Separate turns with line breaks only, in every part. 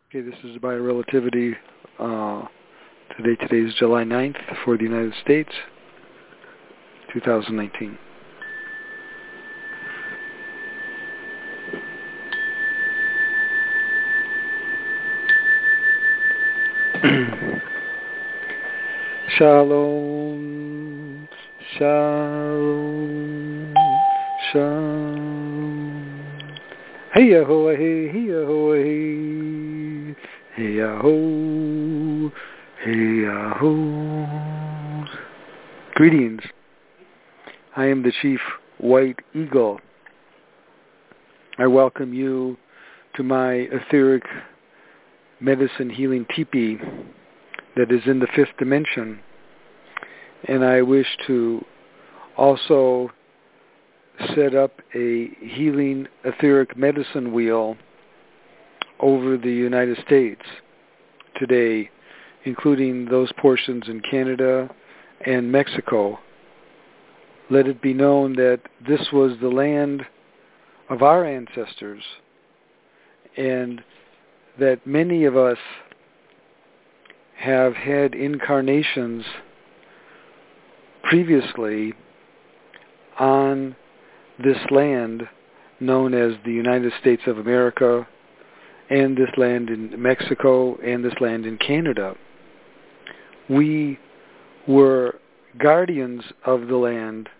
Okay, this is Biorelativity. Today is July 9th for the United States, 2019. Shalom, shalom, shalom. Hey-ya-ho, hey-ya-ho, hey, hey-ya-ho, hey-ya-ho. Greetings. I am the Chief White Eagle. I welcome you to my etheric medicine healing teepee that is in the fifth dimension. And I wish to also set up a healing etheric medicine wheel over the United States today, including those portions in Canada and Mexico. Let it be known that this was the land of our ancestors, and that many of us have had incarnations previously on this land known as the United States of America, and this land in Mexico, and this land in Canada. We were guardians of the land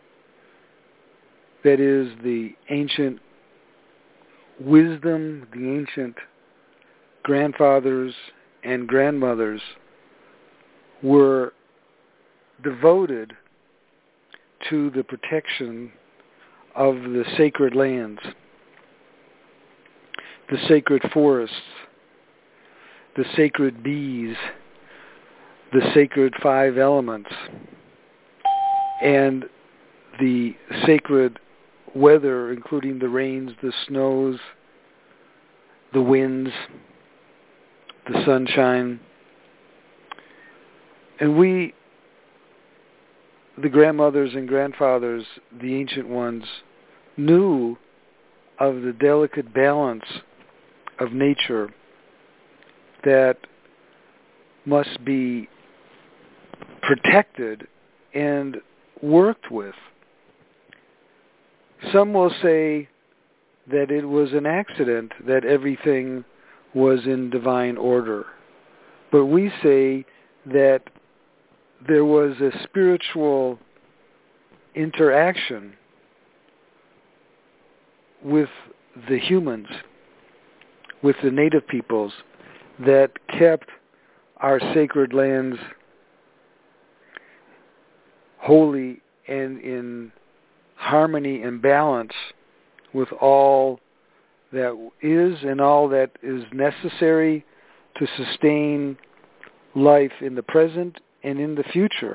that is the ancient wisdom, the ancient grandfathers and grandmothers were devoted to the protection of the sacred lands, the sacred forests, the sacred bees, the sacred five elements, and the sacred weather, including the rains, the snows, the winds, the sunshine. And we, the grandmothers and grandfathers, the ancient ones, knew of the delicate balance of nature that must be protected and worked with. Some will say that it was an accident that everything was in divine order. But we say that there was a spiritual interaction with the humans, with the native peoples, that kept our sacred lands holy and in harmony and balance with all that is and all that is necessary to sustain life in the present and in the future.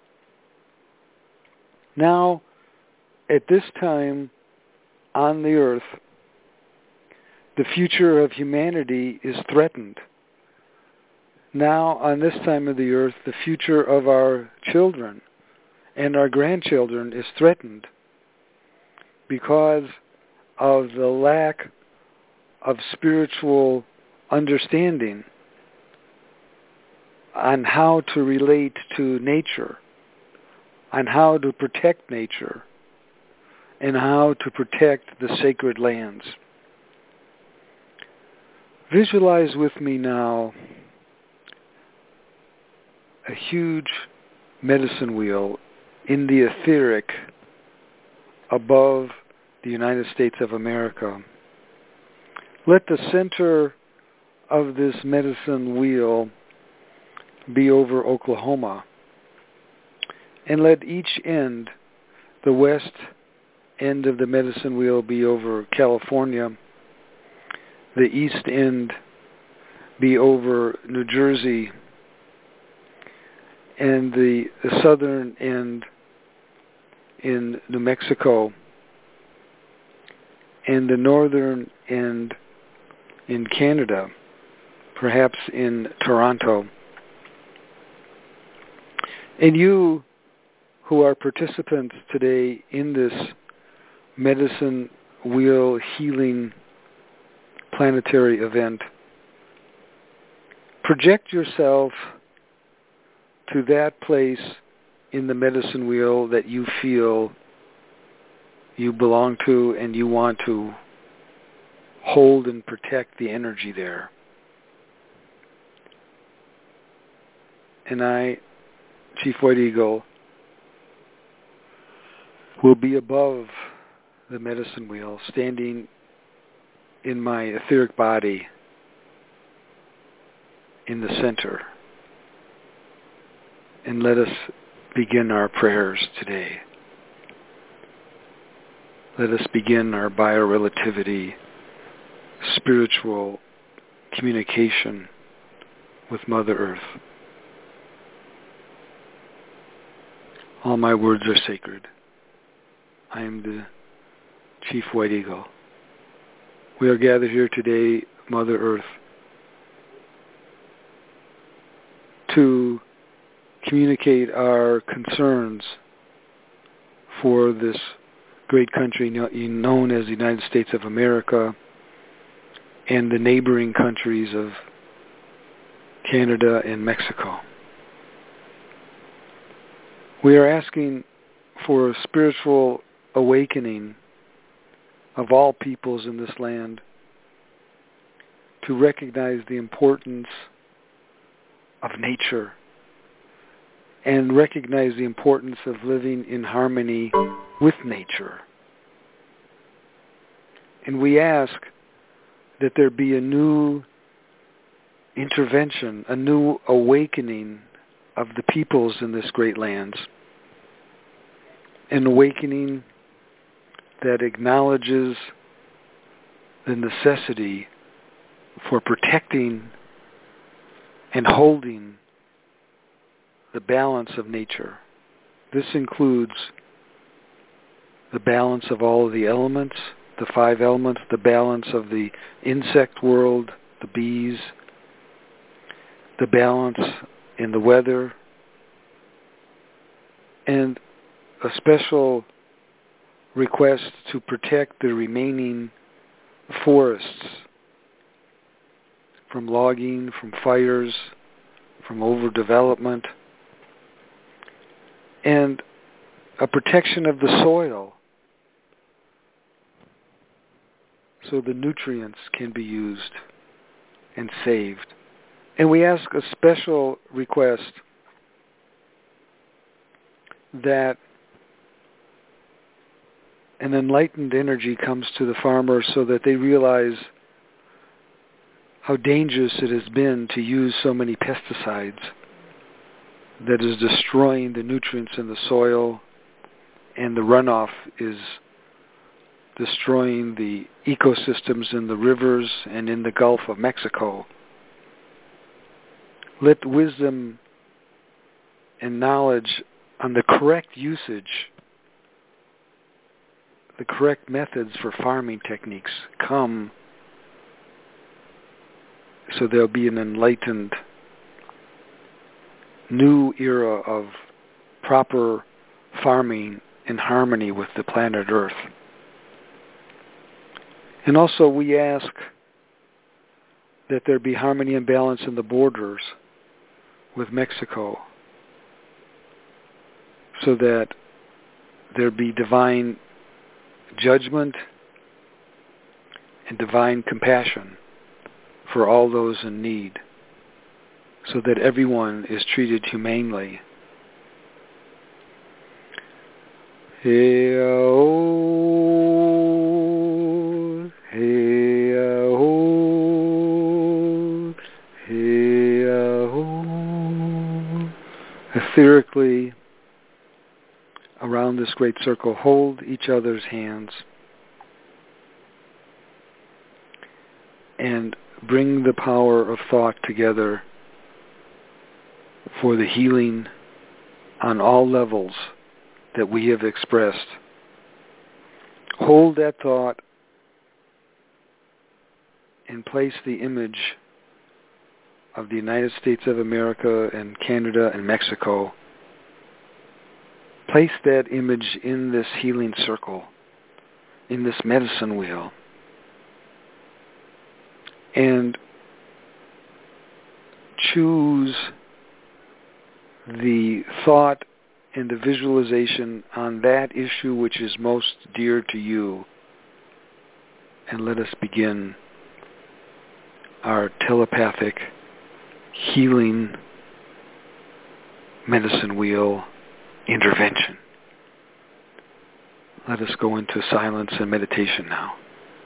Now, at this time on the earth, the future of humanity is threatened. Now, on this time of the earth, the future of our children and our grandchildren is threatened because of the lack of spiritual understanding on how to relate to nature, on how to protect nature, and how to protect the sacred lands. Visualize with me now a huge medicine wheel in the etheric above the United States of America. Let the center of this medicine wheel be over Oklahoma, and let each end, the west end of the medicine wheel, be over California, the east end be over New Jersey, and the southern end in New Mexico, and the northern end in Canada, perhaps in Toronto. And you who are participants today in this medicine wheel healing planetary event, project yourself to that place in the medicine wheel that you feel you belong to and you want to hold and protect the energy there. And I, Chief White Eagle, will be above the medicine wheel, standing in my etheric body in the center. And let us begin our prayers today. Let us begin our biorelativity, spiritual communication with Mother Earth. All my words are sacred. I am the Chief White Eagle. We are gathered here today, Mother Earth, to communicate our concerns for this great country known as the United States of America and the neighboring countries of Canada and Mexico. We are asking for a spiritual awakening of all peoples in this land to recognize the importance of nature and recognize the importance of living in harmony with nature. And we ask that there be a new intervention, a new awakening of the peoples in this great lands. An awakening that acknowledges the necessity for protecting and holding the balance of nature. This includes the balance of all of the elements, the 5 elements, the balance of the insect world, the bees, the balance in the weather, and a special request to protect the remaining forests from logging, from fires, from overdevelopment, and a protection of the soil so the nutrients can be used and saved. And we ask a special request that an enlightened energy comes to the farmers so that they realize how dangerous it has been to use so many pesticides that is destroying the nutrients in the soil, and the runoff is destroying the ecosystems in the rivers and in the Gulf of Mexico. Let wisdom and knowledge on the correct usage, the correct methods for farming techniques come so there'll be an enlightened new era of proper farming in harmony with the planet Earth. And also we ask that there be harmony and balance in the borders with Mexico so that there be divine judgment and divine compassion for all those in need, so that everyone is treated humanely. Hey-oh, hey-oh, hey-oh. Etherically, around this great circle, hold each other's hands and bring the power of thought together for the healing on all levels that we have expressed. Hold that thought and place the image of the United States of America and Canada and Mexico. Place that image in this healing circle, in this medicine wheel. And choose the thought and the visualization on that issue which is most dear to you. And let us begin our telepathic healing medicine wheel intervention. Let us go into silence and meditation now.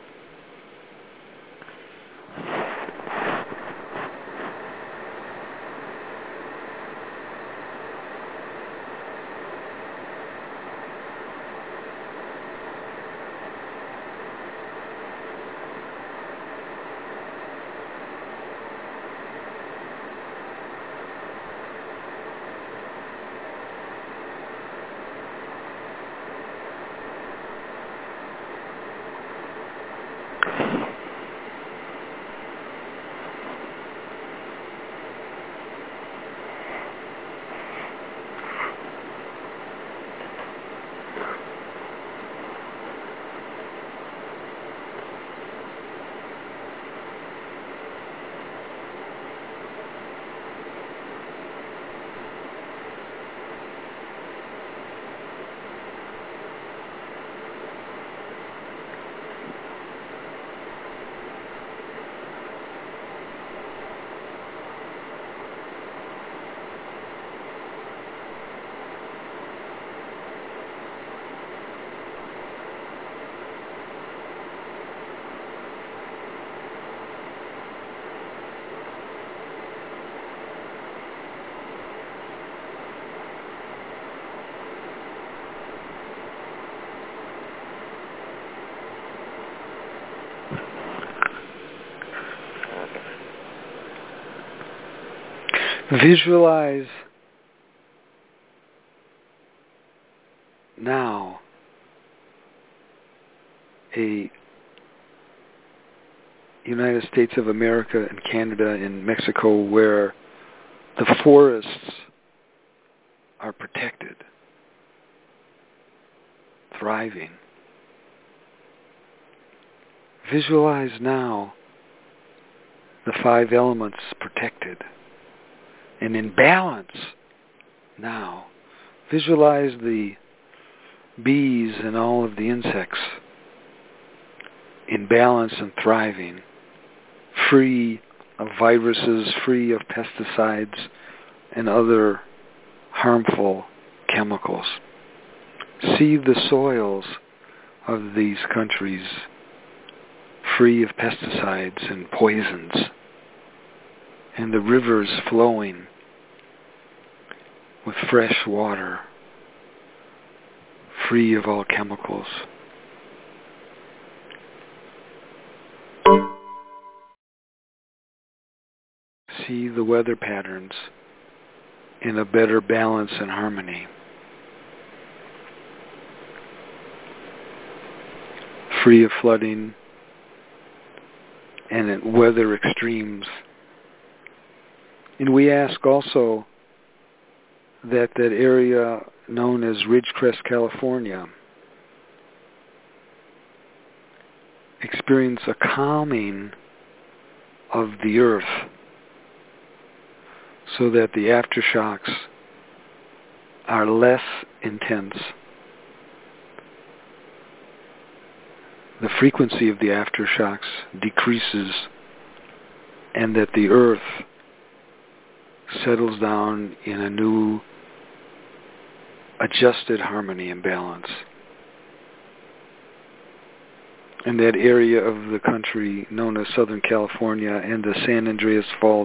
Visualize now a United States of America and Canada and Mexico where the forests are protected, thriving. Visualize now the 5 elements protected and in balance now. Visualize the bees and all of the insects in balance and thriving, free of viruses, free of pesticides and other harmful chemicals. See the soils of these countries free of pesticides and poisons, and the rivers flowing with fresh water, free of all chemicals. See the weather patterns in a better balance and harmony. Free of flooding and weather extremes. And we ask also that area known as Ridgecrest, California, experience a calming of the earth so that the aftershocks are less intense. The frequency of the aftershocks decreases and that the earth settles down in a new adjusted harmony and balance. And that area of the country known as Southern California and the San Andreas Fault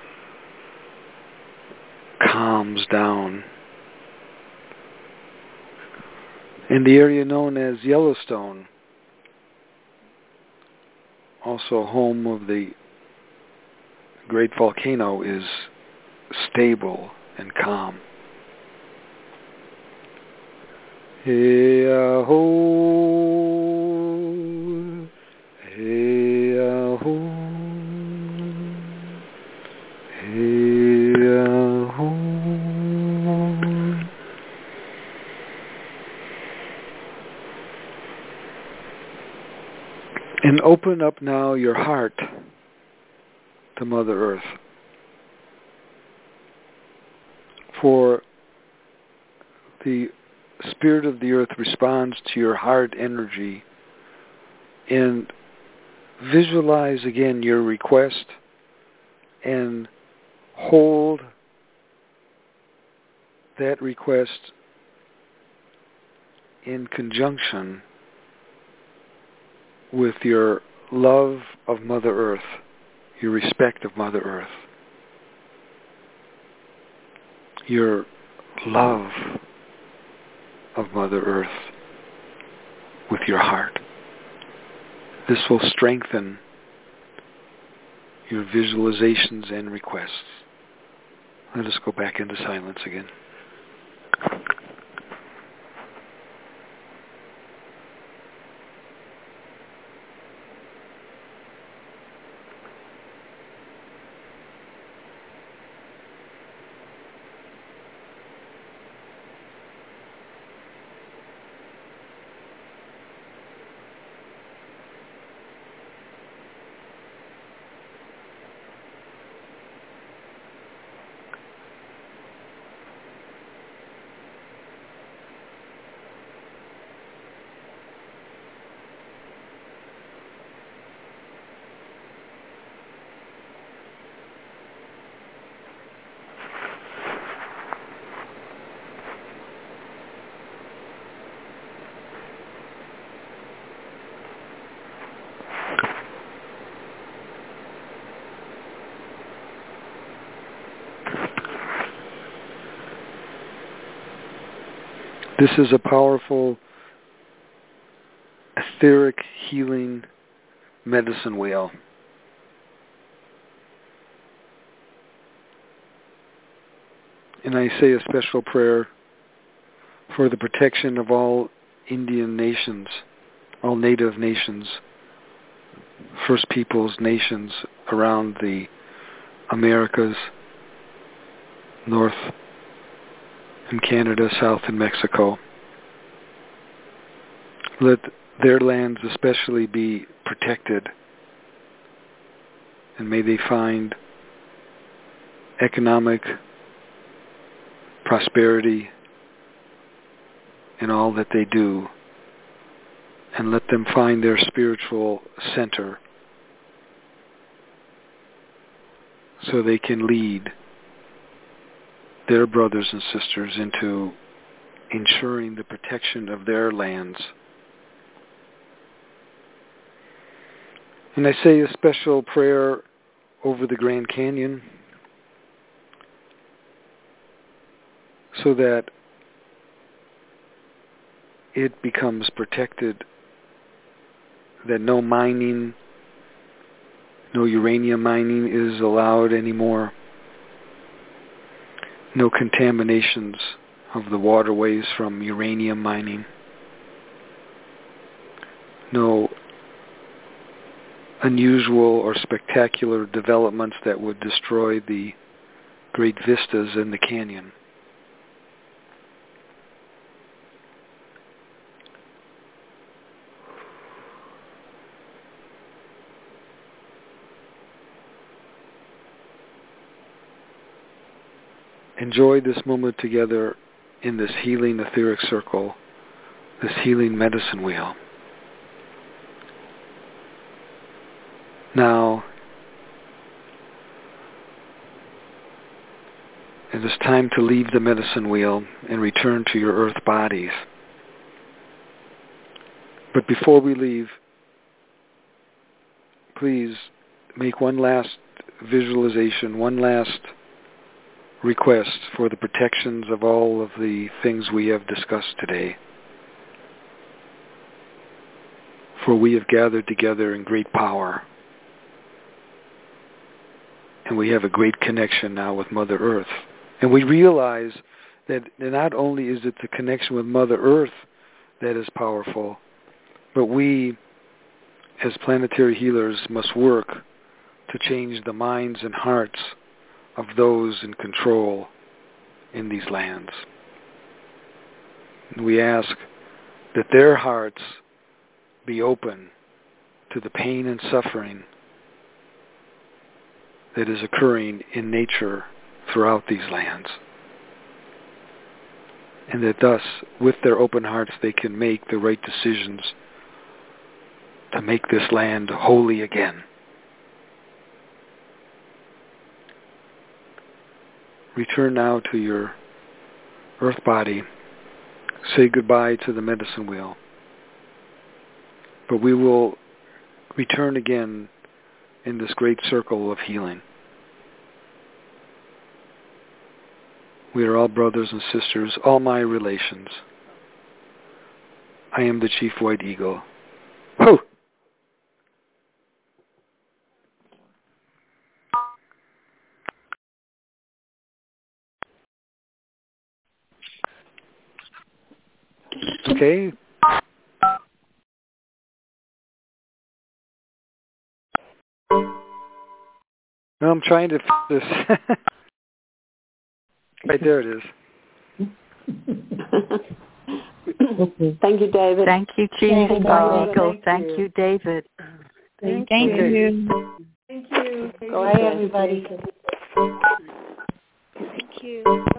calms down. And the area known as Yellowstone, also home of the great volcano, is stable and calm. Hey-ah-ho, hey-ah-ho, hey-ah-ho. And open up now your heart to Mother Earth. For the Spirit of the Earth responds to your heart energy, and visualize again your request and hold that request in conjunction with your love of Mother Earth, your respect of Mother Earth, your love of Mother Earth with your heart. This will strengthen your visualizations and requests. Let us go back into silence again. This is a powerful etheric healing medicine wheel. And I say a special prayer for the protection of all Indian nations, all Native nations, First Peoples nations around the Americas, North in Canada, South in Mexico. Let their lands especially be protected, and may they find economic prosperity in all that they do, and let them find their spiritual center so they can lead their brothers and sisters into ensuring the protection of their lands. And I say a special prayer over the Grand Canyon so that it becomes protected, that no mining, no uranium mining is allowed anymore. No contaminations of the waterways from uranium mining. No unusual or spectacular developments that would destroy the great vistas in the canyon. Enjoy this moment together in this healing etheric circle, this healing medicine wheel. Now, it is time to leave the medicine wheel and return to your earth bodies. But before we leave, please make one last visualization, one last request for the protections of all of the things we have discussed today. For we have gathered together in great power, and we have a great connection now with Mother Earth. And we realize that not only is it the connection with Mother Earth that is powerful, but we, as planetary healers, must work to change the minds and hearts of those in control in these lands. And we ask that their hearts be open to the pain and suffering that is occurring in nature throughout these lands. and that thus, with their open hearts, they can make the right decisions to make this land holy again. Return now to your earth body. Say goodbye to the medicine wheel. But we will return again in this great circle of healing. We are all brothers and sisters, all my relations. I am the Chief White Eagle. Ho! Okay. No, I'm trying to this. Right there it is.
Thank you, David.
Thank you, Chief Eagle. Thank you, David.
Thank you.
Thank you. Bye, everybody.
Thank you.